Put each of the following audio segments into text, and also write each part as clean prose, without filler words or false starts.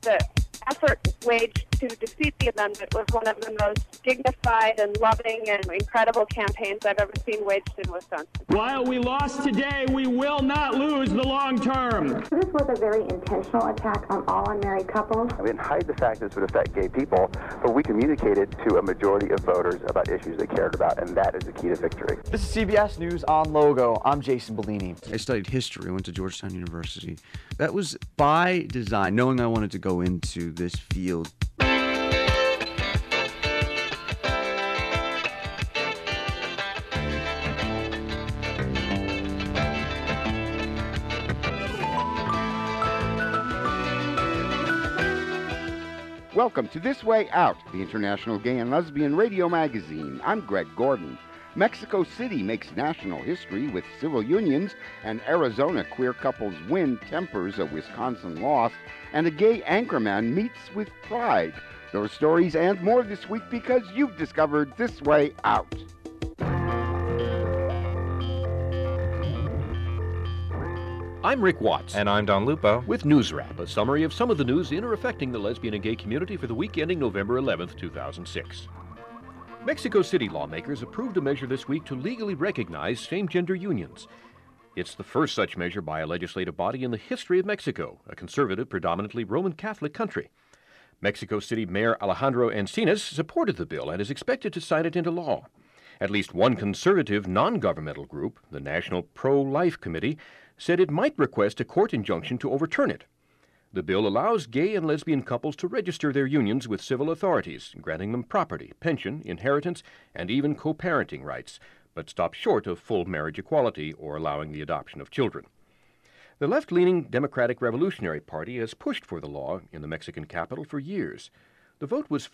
The effort waged to defeat the amendment was one of the most dignified and loving and incredible campaigns I've ever seen waged in Wisconsin. While we lost today, we will not lose the long term. This was a very intentional attack on all unmarried couples. We didn't hide the fact this would affect gay people, but we communicated to a majority of voters about issues they cared about, and that is the key to victory. This is CBS News on Logo. I'm Jason Bellini. I studied history. I went to Georgetown University. That was by design, knowing I wanted to go into this field. Welcome to This Way Out, the International Gay and Lesbian Radio Magazine. I'm Greg Gordon. Mexico City makes national history with civil unions, and Arizona queer couples win tempers a Wisconsin loss, and a gay anchorman meets with pride. Those stories and more this week because you've discovered This Way Out. I'm Rick Watts. And I'm Don Lupo. With News Wrap, a summary of some of the news in or affecting the lesbian and gay community for the week ending November 11th, 2006. Mexico City lawmakers approved a measure this week to legally recognize same-gender unions. It's the first such measure by a legislative body in the history of Mexico, a conservative, predominantly Roman Catholic country. Mexico City Mayor Alejandro Encinas supported the bill and is expected to sign it into law. At least one conservative, non-governmental group, the National Pro-Life Committee, said it might request a court injunction to overturn it. The bill allows gay and lesbian couples to register their unions with civil authorities, granting them property, pension, inheritance, and even co-parenting rights, but stops short of full marriage equality or allowing the adoption of children. The left-leaning Democratic Revolutionary Party has pushed for the law in the Mexican capital for years. The vote was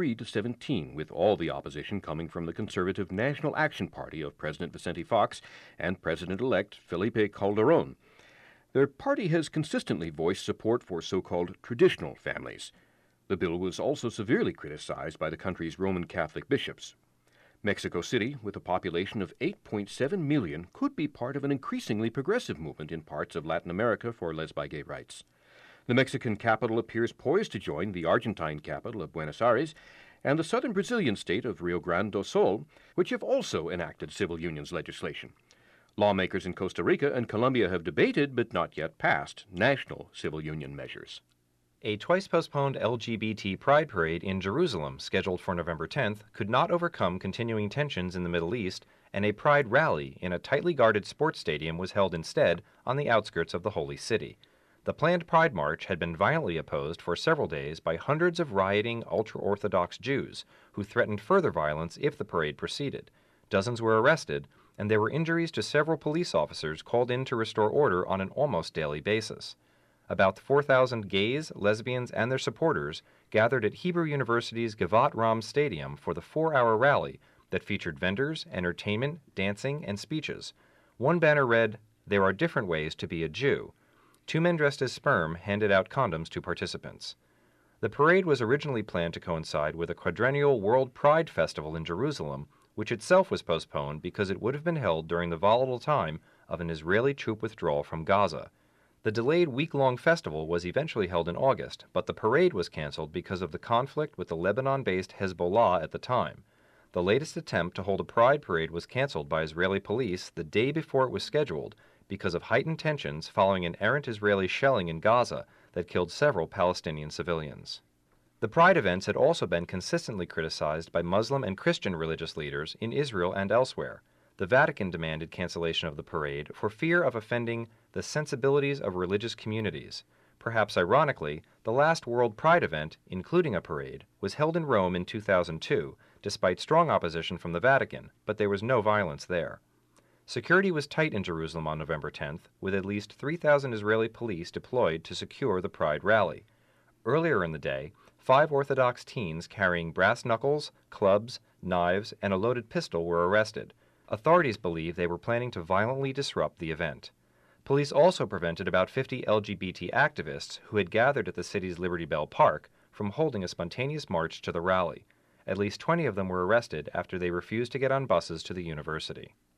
43-17, with all the opposition coming from the conservative National Action Party of President Vicente Fox and President-elect Felipe Calderón. Their party has consistently voiced support for so-called traditional families. The bill was also severely criticized by the country's Roman Catholic bishops. Mexico City, with a population of 8.7 million, could be part of an increasingly progressive movement in parts of Latin America for lesbi-gay rights. The Mexican capital appears poised to join the Argentine capital of Buenos Aires and the southern Brazilian state of Rio Grande do Sul, which have also enacted civil unions legislation. Lawmakers in Costa Rica and Colombia have debated, but not yet passed, national civil union measures. A twice-postponed LGBT Pride Parade in Jerusalem, scheduled for November 10th, could not overcome continuing tensions in the Middle East, and a Pride rally in a tightly guarded sports stadium was held instead on the outskirts of the Holy City. The planned Pride March had been violently opposed for several days by hundreds of rioting ultra-Orthodox Jews, who threatened further violence if the parade proceeded. Dozens were arrested, and there were injuries to several police officers called in to restore order on an almost daily basis. About 4,000 gays, lesbians, and their supporters gathered at Hebrew University's Givat Ram Stadium for the 4-hour rally that featured vendors, entertainment, dancing, and speeches. One banner read, "There are different ways to be a Jew." 2 men dressed as sperm handed out condoms to participants. The parade was originally planned to coincide with a quadrennial World Pride Festival in Jerusalem, which itself was postponed because it would have been held during the volatile time of an Israeli troop withdrawal from Gaza. The delayed week-long festival was eventually held in August, but the parade was canceled because of the conflict with the Lebanon-based Hezbollah at the time. The latest attempt to hold a pride parade was canceled by Israeli police the day before it was scheduled because of heightened tensions following an errant Israeli shelling in Gaza that killed several Palestinian civilians. The Pride events had also been consistently criticized by Muslim and Christian religious leaders in Israel and elsewhere. The Vatican demanded cancellation of the parade for fear of offending the sensibilities of religious communities. Perhaps ironically, the last World Pride event, including a parade, was held in Rome in 2002, despite strong opposition from the Vatican, but there was no violence there. Security was tight in Jerusalem on November 10th, with at least 3,000 Israeli police deployed to secure the Pride rally. Earlier in the day, 5 Orthodox teens carrying brass knuckles, clubs, knives, and a loaded pistol were arrested. Authorities believe they were planning to violently disrupt the event. Police also prevented about 50 LGBT activists who had gathered at the city's Liberty Bell Park from holding a spontaneous march to the rally. At least 20 of them were arrested after they refused to get on buses to the university.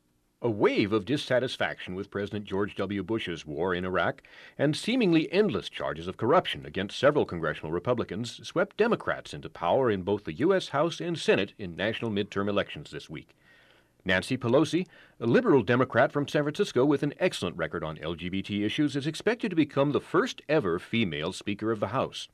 A wave of dissatisfaction with President George W. Bush's war in Iraq and seemingly endless charges of corruption against several congressional Republicans swept Democrats into power in both the U.S. House and Senate in national midterm elections this week. Nancy Pelosi, a liberal Democrat from San Francisco with an excellent record on LGBT issues, is expected to become the first ever female Speaker of the House.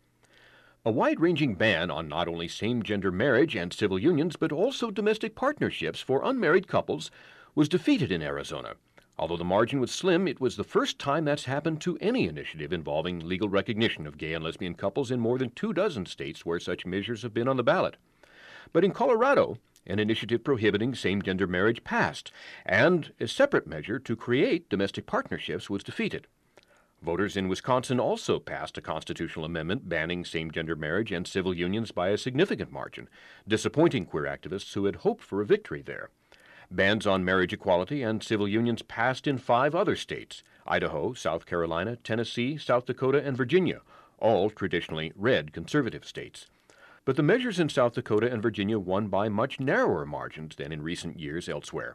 A wide-ranging ban on not only same-gender marriage and civil unions, but also domestic partnerships for unmarried couples was defeated in Arizona. Although the margin was slim, it was the first time that's happened to any initiative involving legal recognition of gay and lesbian couples in more than 24 states where such measures have been on the ballot. But in Colorado, an initiative prohibiting same-gender marriage passed, and a separate measure to create domestic partnerships was defeated. Voters in Wisconsin also passed a constitutional amendment banning same-gender marriage and civil unions by a significant margin, disappointing queer activists who had hoped for a victory there. Bans on marriage equality and civil unions passed in 5 other states: Idaho, South Carolina, Tennessee, South Dakota, and Virginia, all traditionally red conservative states. But the measures in South Dakota and Virginia won by much narrower margins than in recent years elsewhere: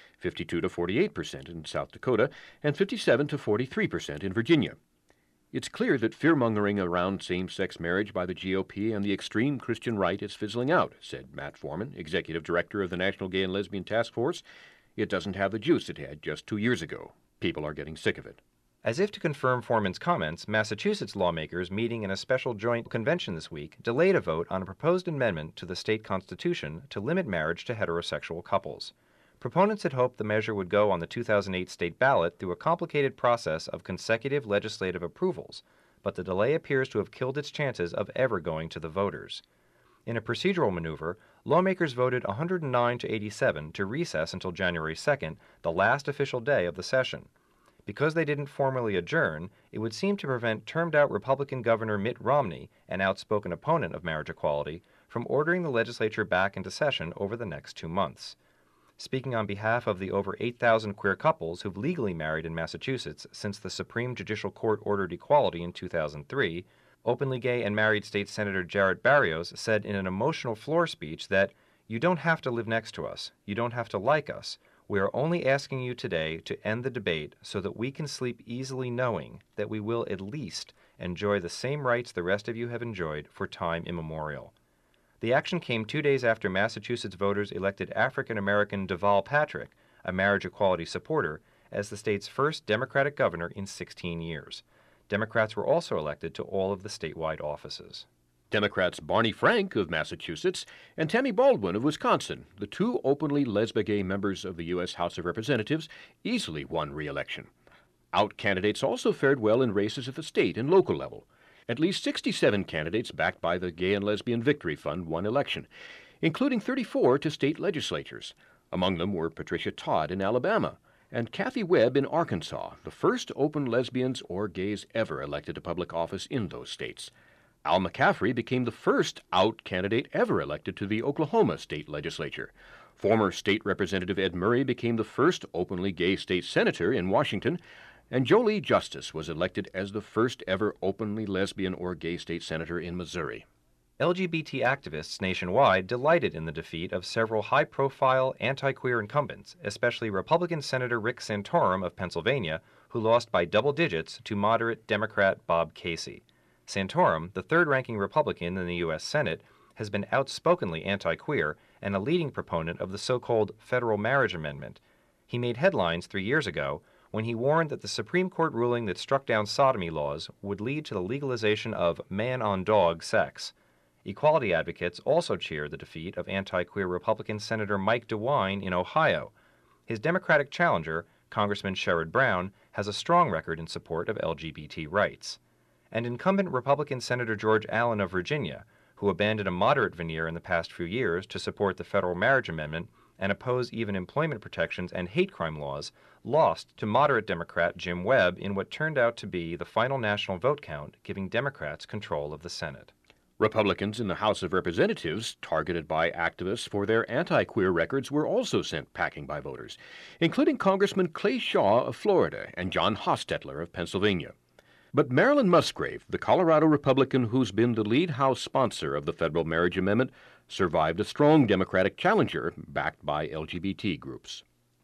52 to 48% in South Dakota and 57 to 43% in Virginia. It's clear that fear-mongering around same-sex marriage by the GOP and the extreme Christian right is fizzling out, said Matt Foreman, executive director of the National Gay and Lesbian Task Force. It doesn't have the juice it had just 2 years ago. People are getting sick of it. As if to confirm Foreman's comments, Massachusetts lawmakers meeting in a special joint convention this week delayed a vote on a proposed amendment to the state constitution to limit marriage to heterosexual couples. Proponents had hoped the measure would go on the 2008 state ballot through a complicated process of consecutive legislative approvals, but the delay appears to have killed its chances of ever going to the voters. In a procedural maneuver, lawmakers voted 109 to 87 to recess until January 2nd, the last official day of the session. Because they didn't formally adjourn, it would seem to prevent termed-out Republican Governor Mitt Romney, an outspoken opponent of marriage equality, from ordering the legislature back into session over the next 2 months. Speaking on behalf of the over 8,000 queer couples who've legally married in Massachusetts since the Supreme Judicial Court ordered equality in 2003, openly gay and married State Senator Jarrett Barrios said in an emotional floor speech that, "You don't have to live next to us. You don't have to like us. We are only asking you today to end the debate so that we can sleep easily knowing that we will at least enjoy the same rights the rest of you have enjoyed for time immemorial." The action came 2 days after Massachusetts voters elected African-American Deval Patrick, a marriage equality supporter, as the state's first Democratic governor in 16 years. Democrats were also elected to all of the statewide offices. Democrats Barney Frank of Massachusetts and Tammy Baldwin of Wisconsin, the 2 openly lesbian-gay members of the U.S. House of Representatives, easily won re-election. Out candidates also fared well in races at the state and local level. At least 67 candidates backed by the Gay and Lesbian Victory Fund won election, including 34 to state legislatures. Among them were Patricia Todd in Alabama and Kathy Webb in Arkansas, the first open lesbians or gays ever elected to public office in those states. Al McCaffrey became the first out candidate ever elected to the Oklahoma state legislature. Former State Representative Ed Murray became the first openly gay state senator in Washington, and Jolie Justice was elected as the first ever openly lesbian or gay state senator in Missouri. LGBT activists nationwide delighted in the defeat of several high-profile anti-queer incumbents, especially Republican Senator Rick Santorum of Pennsylvania, who lost by double digits to moderate Democrat Bob Casey. Santorum, the third-ranking Republican in the U.S. Senate, has been outspokenly anti-queer and a leading proponent of the so-called federal marriage amendment. He made headlines 3 years ago when he warned that the Supreme Court ruling that struck down sodomy laws would lead to the legalization of man-on-dog sex. Equality advocates also cheered the defeat of anti-queer Republican Senator Mike DeWine in Ohio. His Democratic challenger, Congressman Sherrod Brown, has a strong record in support of LGBT rights. And incumbent Republican Senator George Allen of Virginia, who abandoned a moderate veneer in the past few years to support the federal marriage amendment and oppose even employment protections and hate crime laws, lost to moderate Democrat Jim Webb in what turned out to be the final national vote count, giving Democrats control of the Senate. Republicans in the House of Representatives, targeted by activists for their anti-queer records, were also sent packing by voters, including Congressman Clay Shaw of Florida and John Hostetler of Pennsylvania. But Marilyn Musgrave, the Colorado Republican who's been the lead House sponsor of the federal marriage amendment, survived a strong Democratic challenger backed by LGBT groups.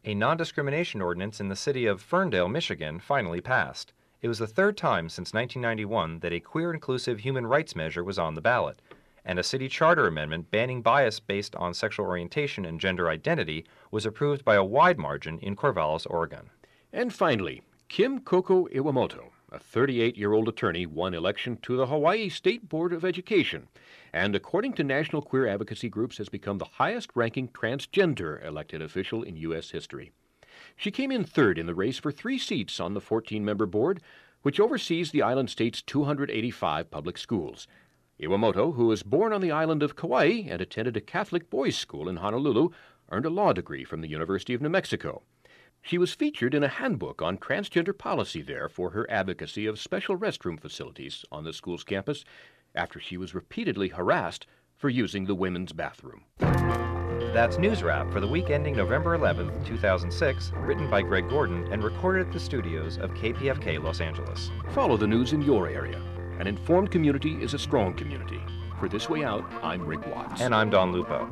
A non-discrimination ordinance in the city of Ferndale, Michigan, finally passed. It was the third time since 1991 that a queer-inclusive human rights measure was on the ballot, and a city charter amendment banning bias based on sexual orientation and gender identity was approved by a wide margin in Corvallis, Oregon. And finally, Kim Koko Iwamoto, a 38-year-old attorney, won election to the Hawaii State Board of Education, and according to national queer advocacy groups has become the highest-ranking transgender elected official in U.S. history. She came in third in the race for 3 seats on the 14-member board, which oversees the island state's 285 public schools. Iwamoto, who was born on the island of Kauai and attended a Catholic boys' school in Honolulu, earned a law degree from the University of New Mexico. She was featured in a handbook on transgender policy there for her advocacy of special restroom facilities on the school's campus after she was repeatedly harassed for using the women's bathroom. That's News Wrap for the week ending November 11th, 2006, written by Greg Gordon and recorded at the studios of KPFK Los Angeles. Follow the news in your area. An informed community is a strong community. For This Way Out, I'm Rick Watts. And I'm Don Lupo.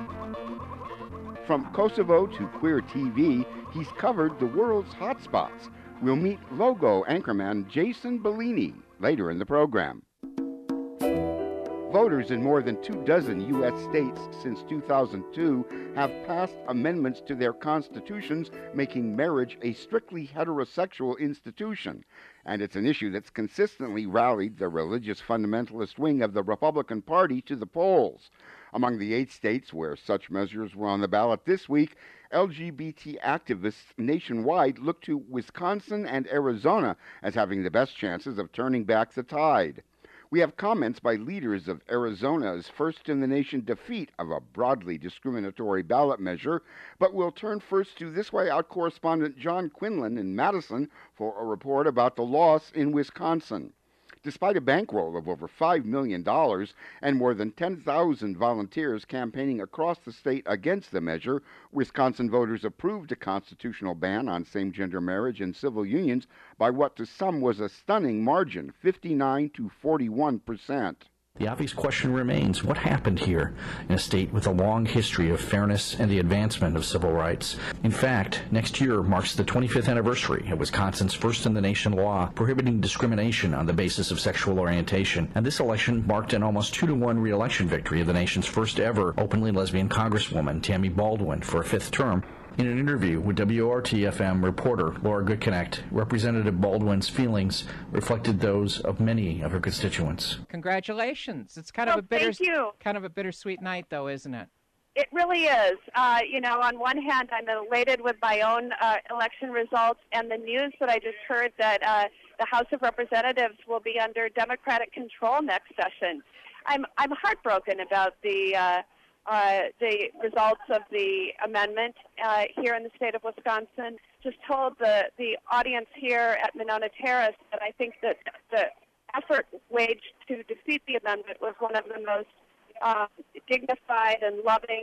From Kosovo to Queer TV, he's covered the world's hotspots. We'll meet Logo anchorman Jason Bellini later in the program. Voters in more than 24 U.S. states since 2002 have passed amendments to their constitutions making marriage a strictly heterosexual institution. And it's an issue that's consistently rallied the religious fundamentalist wing of the Republican Party to the polls. Among the 8 states where such measures were on the ballot this week, LGBT activists nationwide look to Wisconsin and Arizona as having the best chances of turning back the tide. We have comments by leaders of Arizona's first-in-the-nation defeat of a broadly discriminatory ballot measure, but we'll turn first to This Way Out correspondent John Quinlan in Madison for a report about the loss in Wisconsin. Despite a bankroll of over $5 million and more than 10,000 volunteers campaigning across the state against the measure, Wisconsin voters approved a constitutional ban on same-gender marriage and civil unions by what to some was a stunning margin, 59 to 41%. The obvious question remains, what happened here in a state with a long history of fairness and the advancement of civil rights? In fact, next year marks the 25th anniversary of Wisconsin's first-in-the-nation law prohibiting discrimination on the basis of sexual orientation, and this election marked an almost 2-to-1 re-election victory of the nation's first-ever openly lesbian Congresswoman, Tammy Baldwin, for a 5th term. In an interview with WRT-FM reporter Laura Goodconnect, Representative Baldwin's feelings reflected those of many of her constituents. Congratulations. It's kind of a bittersweet night, though, isn't it? It really is. On one hand, I'm elated with my own election results and the news that I just heard that the House of Representatives will be under Democratic control next session. I'm heartbroken about the results of the amendment here in the state of Wisconsin. Just told the audience here at Monona Terrace that I think that the effort waged to defeat the amendment was one of the most dignified and loving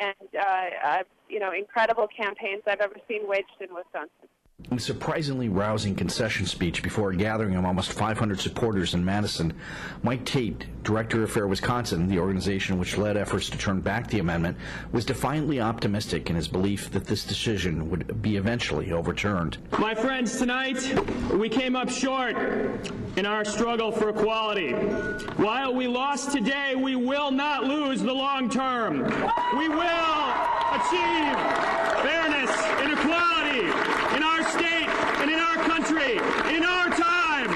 and incredible campaigns I've ever seen waged in Wisconsin. In a surprisingly rousing concession speech before a gathering of almost 500 supporters in Madison, Mike Tate, director of Fair Wisconsin, the organization which led efforts to turn back the amendment, was defiantly optimistic in his belief that this decision would be eventually overturned. My friends, tonight we came up short in our struggle for equality. While we lost today, we will not lose the long term. We will achieve fairness and equality in our state and in our country, in our time.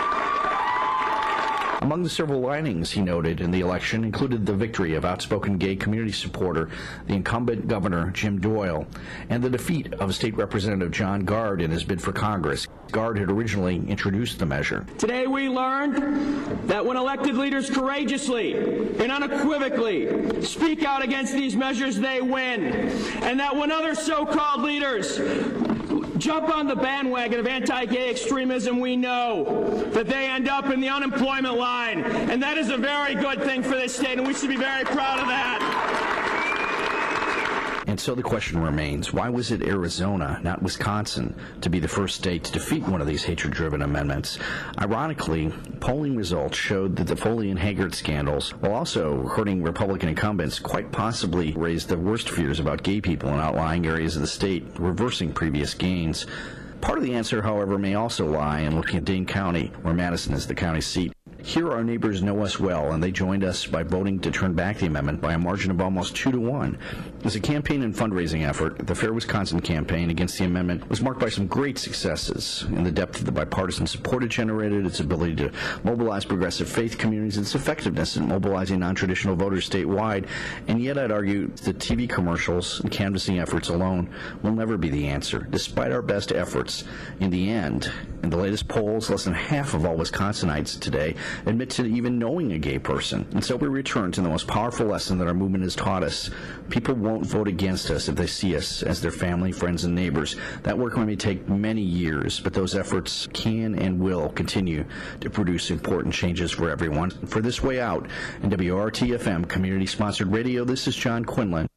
Among the silver linings, he noted, in the election included the victory of outspoken gay community supporter, the incumbent governor, Jim Doyle, and the defeat of State Representative John Gard in his bid for Congress. Gard had originally introduced the measure. Today we learned that when elected leaders courageously and unequivocally speak out against these measures, they win. And that when other so-called leaders jump on the bandwagon of anti-gay extremism, we know that they end up in the unemployment line. And that is a very good thing for this state, and we should be very proud of that. And And so the question remains, why was it Arizona, not Wisconsin, to be the first state to defeat one of these hatred-driven amendments? Ironically, polling results showed that the Foley and Haggard scandals, while also hurting Republican incumbents, quite possibly raised the worst fears about gay people in outlying areas of the state, reversing previous gains. Part of the answer, however, may also lie in looking at Dane County, where Madison is the county seat. Here, our neighbors know us well, and they joined us by voting to turn back the amendment by a margin of almost 2-1. As a campaign and fundraising effort, the Fair Wisconsin campaign against the amendment was marked by some great successes in the depth of the bipartisan support it generated, its ability to mobilize progressive faith communities, its effectiveness in mobilizing non-traditional voters statewide. And yet, I'd argue that TV commercials and canvassing efforts alone will never be the answer, despite our best efforts. In the end, in the latest polls, less than half of all Wisconsinites today admit to even knowing a gay person. And so we return to the most powerful lesson that our movement has taught us. People won't vote against us if they see us as their family, friends, and neighbors. That work may take many years, but those efforts can and will continue to produce important changes for everyone. For This Way Out in WRT-FM community-sponsored radio, this is John Quinlan.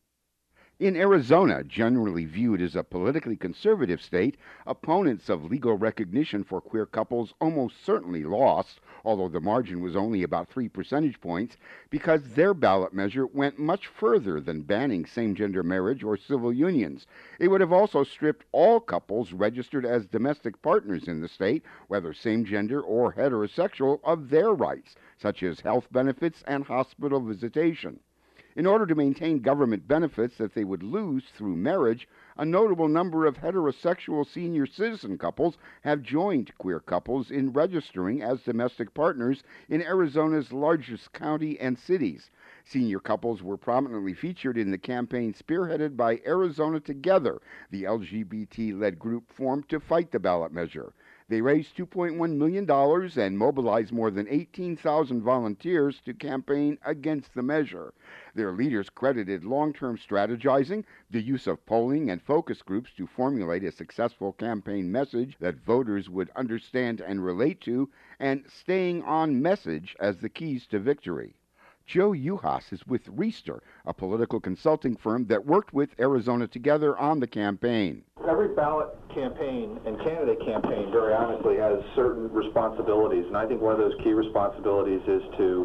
In Arizona, generally viewed as a politically conservative state, opponents of legal recognition for queer couples almost certainly lost, although the margin was only about 3 percentage points, because their ballot measure went much further than banning same-gender marriage or civil unions. It would have also stripped all couples registered as domestic partners in the state, whether same-gender or heterosexual, of their rights, such as health benefits and hospital visitation. In order to maintain government benefits that they would lose through marriage, a notable number of heterosexual senior citizen couples have joined queer couples in registering as domestic partners in Arizona's largest county and cities. Senior couples were prominently featured in the campaign spearheaded by Arizona Together, the LGBT-led group formed to fight the ballot measure. They raised $2.1 million and mobilized more than 18,000 volunteers to campaign against the measure. Their leaders credited long-term strategizing, the use of polling and focus groups to formulate a successful campaign message that voters would understand and relate to, and staying on message as the keys to victory. Joe Uhas is with Reister, a political consulting firm that worked with Arizona Together on the campaign. Every ballot campaign and candidate campaign, very honestly, has certain responsibilities, and I think one of those key responsibilities is to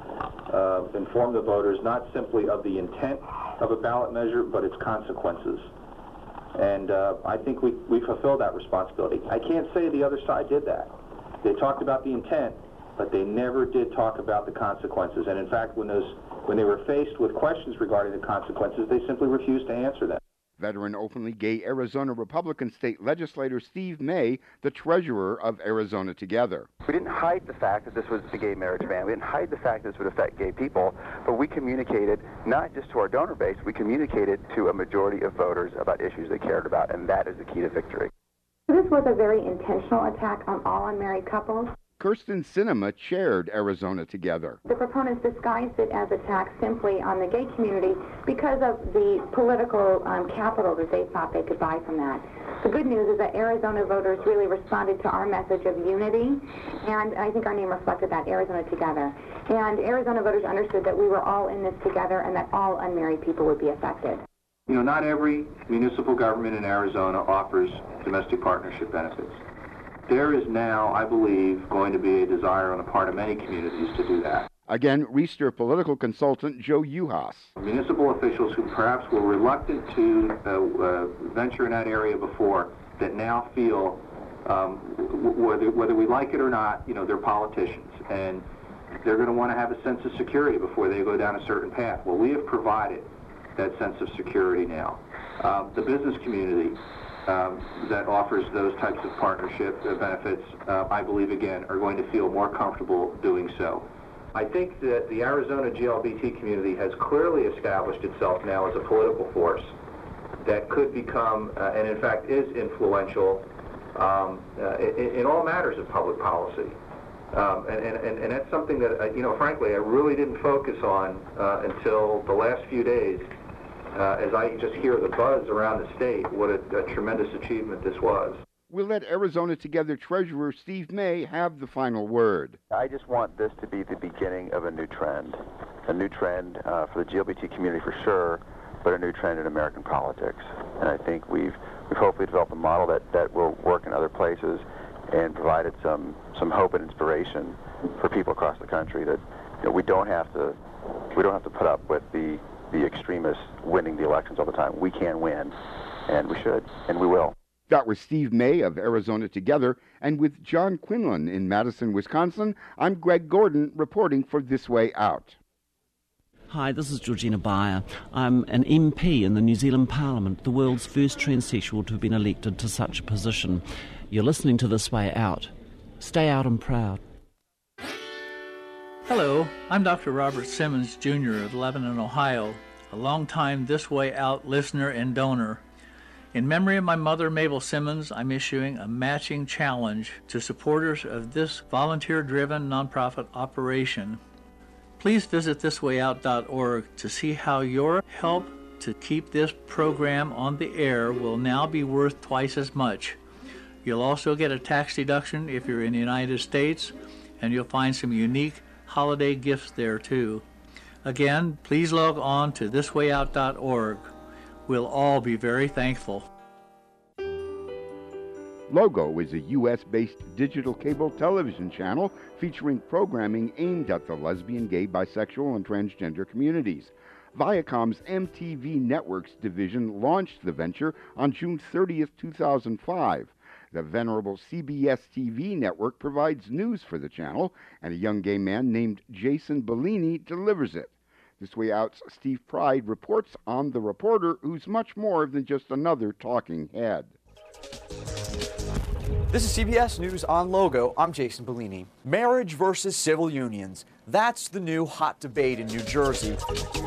inform the voters not simply of the intent of a ballot measure, but its consequences. And I think we fulfilled that responsibility. I can't say the other side did that. They talked about the intent, but they never did talk about the consequences. And in fact, when they were faced with questions regarding the consequences, they simply refused to answer them. Veteran openly gay Arizona Republican state legislator Steve May, the treasurer of Arizona Together. We didn't hide the fact that this was a gay marriage ban. We didn't hide the fact that this would affect gay people, but we communicated not just to our donor base, we communicated to a majority of voters about issues they cared about, and that is the key to victory. This was a very intentional attack on all unmarried couples. Kirsten Sinema chaired Arizona Together. The proponents disguised it as attacks simply on the gay community because of the political capital that they thought they could buy from that. The good news is that Arizona voters really responded to our message of unity, and I think our name reflected that, Arizona Together. And Arizona voters understood that we were all in this together and that all unmarried people would be affected. You know, not every municipal government in Arizona offers domestic partnership benefits. There is now, I believe, going to be a desire on the part of many communities to do that. Again, Reister political consultant Joe Uhas. Municipal officials who perhaps were reluctant to venture in that area before, that now feel, whether we like it or not, you know, they're politicians, and they're going to want to have a sense of security before they go down a certain path. Well, we have provided that sense of security now. The business community that offers those types of partnership benefits, I believe, again, are going to feel more comfortable doing so. I think that the Arizona GLBT community has clearly established itself now as a political force that could become, and in fact is influential in all matters of public policy. And that's something that, you know, frankly, I really didn't focus on until the last few days. As I just hear the buzz around the state, what a tremendous achievement this was. We'll let Arizona Together Treasurer Steve May have the final word. I just want this to be the beginning of a new trend for the GLBT community for sure, but a new trend in American politics. And I think we've hopefully developed a model that will work in other places and provided some hope and inspiration for people across the country that we don't have to put up with the extremists winning the elections all the time. We can win, and we should, and we will. That was Steve May of Arizona Together, and with John Quinlan in Madison, Wisconsin, I'm Greg Gordon reporting for This Way Out. Hi, this is Georgina Beyer. I'm an MP in the New Zealand Parliament, the world's first transsexual to have been elected to such a position. You're listening to This Way Out. Stay out and proud. Hello, I'm Dr. Robert Simmons, Jr. of Lebanon, Ohio, a longtime This Way Out listener and donor. In memory of my mother, Mabel Simmons, I'm issuing a matching challenge to supporters of this volunteer-driven nonprofit operation. Please visit thiswayout.org to see how your help to keep this program on the air will now be worth twice as much. You'll also get a tax deduction if you're in the United States, and you'll find some unique holiday gifts there too. Again, please log on to thiswayout.org. We'll all be very thankful. Logo is a U.S.-based digital cable television channel featuring programming aimed at the lesbian, gay, bisexual, and transgender communities. Viacom's MTV Networks division launched the venture on June 30th, 2005. The venerable CBS TV network provides news for the channel, and a young gay man named Jason Bellini delivers it. This Way Out's Steve Pride reports on the reporter who's much more than just another talking head. This is CBS News on Logo. I'm Jason Bellini. Marriage versus civil unions. That's the new hot debate in New Jersey.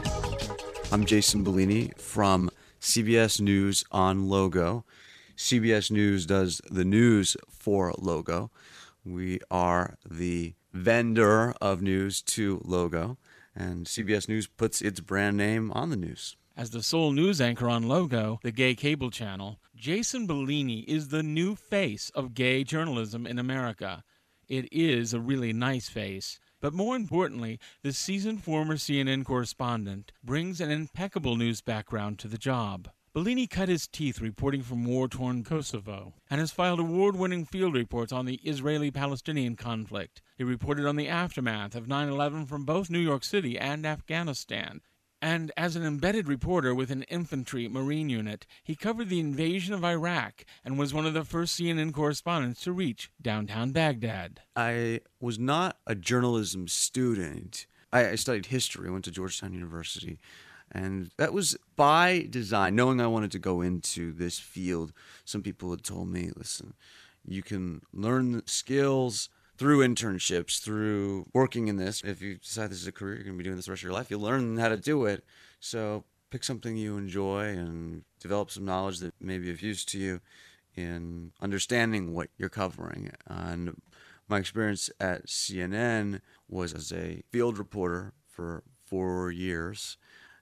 I'm Jason Bellini from CBS News on Logo. CBS News does the news for Logo. We are the vendor of news to Logo, and CBS News puts its brand name on the news. As the sole news anchor on Logo, the gay cable channel, Jason Bellini is the new face of gay journalism in America. It is a really nice face. But more importantly, the seasoned former CNN correspondent brings an impeccable news background to the job. Bellini cut his teeth reporting from war-torn Kosovo and has filed award-winning field reports on the Israeli-Palestinian conflict. He reported on the aftermath of 9/11 from both New York City and Afghanistan. And as an embedded reporter with an infantry Marine unit, he covered the invasion of Iraq and was one of the first CNN correspondents to reach downtown Baghdad. I was not a journalism student. I studied history. I went to Georgetown University. And that was by design, knowing I wanted to go into this field. Some people had told me, listen, you can learn skills through internships, through working in this. If you decide this is a career, you're going to be doing this the rest of your life, you'll learn how to do it. So pick something you enjoy and develop some knowledge that may be of use to you in understanding what you're covering. And my experience at CNN was as a field reporter for 4 years,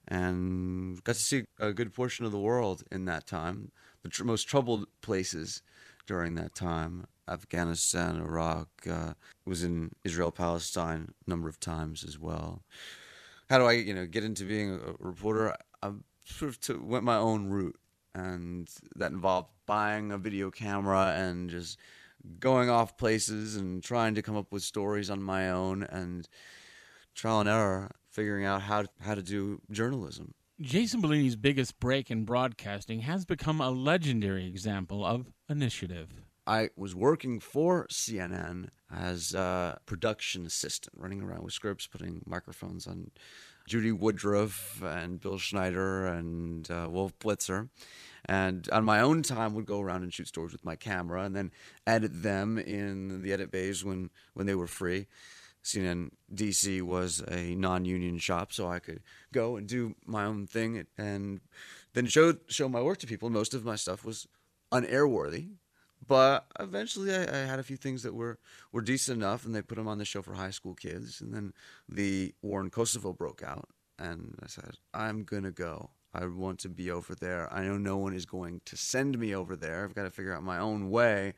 and got to see a good portion of the world in that time, the most troubled places during that time. Afghanistan, Iraq, was in Israel, Palestine a number of times as well. How do I, get into being a reporter? I sort of went my own route, and that involved buying a video camera and just going off places and trying to come up with stories on my own, and trial and error, figuring out how to do journalism. Jason Bellini's biggest break in broadcasting has become a legendary example of initiative. I was working for CNN as a production assistant, running around with scripts, putting microphones on Judy Woodruff and Bill Schneider and Wolf Blitzer. And on my own time, would go around and shoot stories with my camera and then edit them in the edit bays when they were free. CNN DC was a non-union shop, so I could go and do my own thing and then show my work to people. Most of my stuff was unairworthy, but eventually I had a few things that were decent enough, and they put them on the show for high school kids. And then the war in Kosovo broke out, and I said, I'm going to go. I want to be over there. I know no one is going to send me over there. I've got to figure out my own way,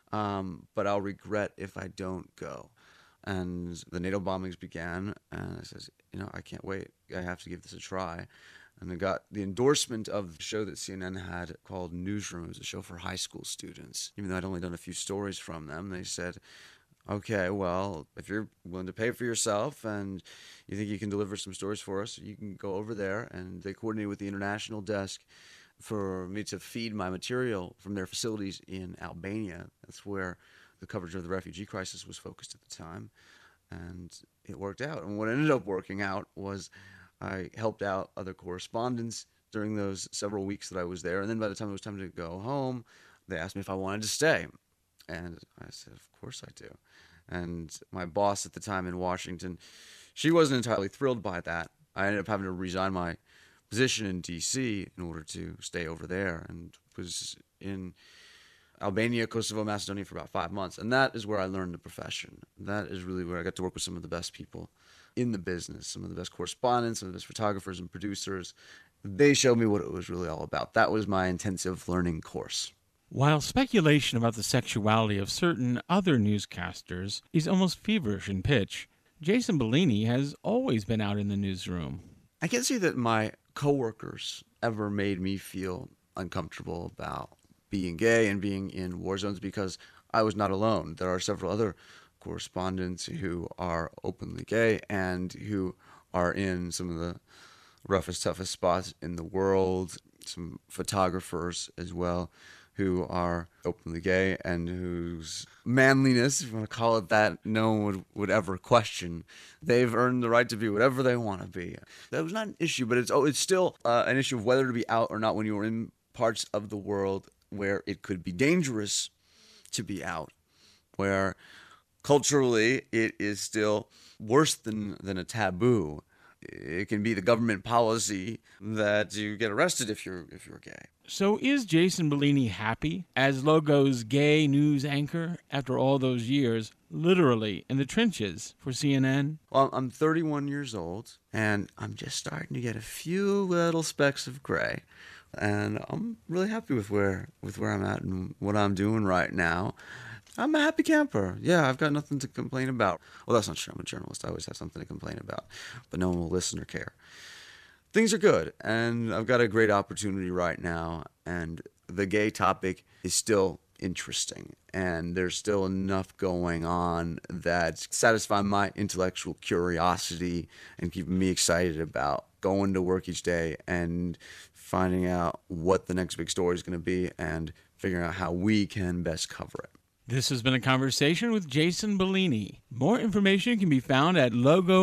but I'll regret if I don't go. And the NATO bombings began, and I said, I can't wait. I have to give this a try. And I got the endorsement of the show that CNN had called Newsroom. It was a show for high school students. Even though I'd only done a few stories from them, they said, okay, well, if you're willing to pay for yourself and you think you can deliver some stories for us, you can go over there. And they coordinated with the international desk for me to feed my material from their facilities in Albania. That's where the coverage of the refugee crisis was focused at the time. And it worked out. And what ended up working out was I helped out other correspondents during those several weeks that I was there. And then by the time it was time to go home, they asked me if I wanted to stay. And I said, of course I do. And my boss at the time in Washington, she wasn't entirely thrilled by that. I ended up having to resign my position in D.C. in order to stay over there, and was in Albania, Kosovo, Macedonia for about 5 months. And that is where I learned the profession. That is really where I got to work with some of the best people in the business, some of the best correspondents, some of the best photographers and producers. They showed me what it was really all about. That was my intensive learning course. While speculation about the sexuality of certain other newscasters is almost feverish in pitch, Jason Bellini has always been out in the newsroom. I can't say that my coworkers ever made me feel uncomfortable about being gay and being in war zones, because I was not alone. There are several other correspondents who are openly gay and who are in some of the roughest, toughest spots in the world, some photographers as well who are openly gay and whose manliness, if you want to call it that, no one would ever question. They've earned the right to be whatever they want to be. That was not an issue, but it's still an issue of whether to be out or not when you're in parts of the world where it could be dangerous to be out, where culturally it is still worse than a taboo. It can be the government policy that you get arrested if you're gay. So is Jason Bellini happy as Logo's gay news anchor after all those years, literally in the trenches for CNN? Well, I'm 31 years old, and I'm just starting to get a few little specks of gray. And I'm really happy with where I'm at and what I'm doing right now. I'm a happy camper. Yeah, I've got nothing to complain about. Well, that's not true. I'm a journalist. I always have something to complain about, but no one will listen or care. Things are good, and I've got a great opportunity right now, and the gay topic is still interesting, and there's still enough going on that satisfy my intellectual curiosity and keeping me excited about going to work each day and finding out what the next big story is going to be and figuring out how we can best cover it. This has been a conversation with Jason Bellini. More information can be found at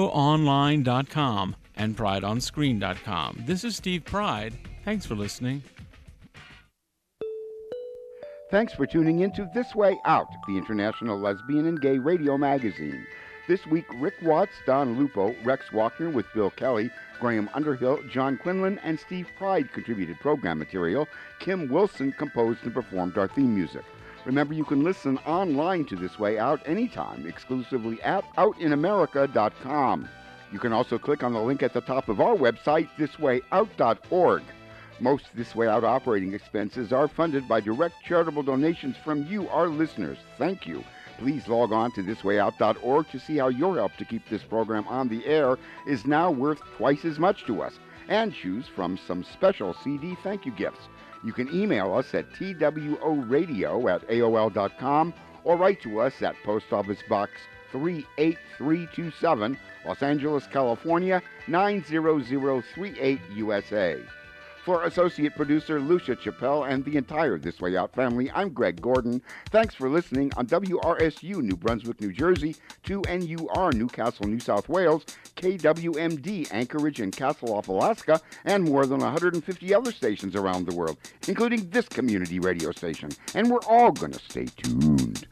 logoonline.com and prideonscreen.com. This is Steve Pride. Thanks for listening. Thanks for tuning in to This Way Out, the international lesbian and gay radio magazine. This week, Rick Watts, Don Lupo, Rex Walkner with Bill Kelly, Graham Underhill, John Quinlan, and Steve Pride contributed program material. Kim Wilson composed and performed our theme music. Remember, you can listen online to This Way Out anytime, exclusively at outinamerica.com. You can also click on the link at the top of our website, thiswayout.org. Most This Way Out operating expenses are funded by direct charitable donations from you, our listeners. Thank you. Please log on to thiswayout.org to see how your help to keep this program on the air is now worth twice as much to us, and choose from some special CD thank you gifts. You can email us at tworadio@aol.com or write to us at Post Office Box 38327, Los Angeles, California, 90038, USA. For associate producer Lucia Chappelle and the entire This Way Out family, I'm Greg Gordon. Thanks for listening on WRSU New Brunswick, New Jersey, 2NUR Newcastle, New South Wales, KWMD Anchorage and Castleoff, Alaska, and more than 150 other stations around the world, including this community radio station. And we're all going to stay tuned.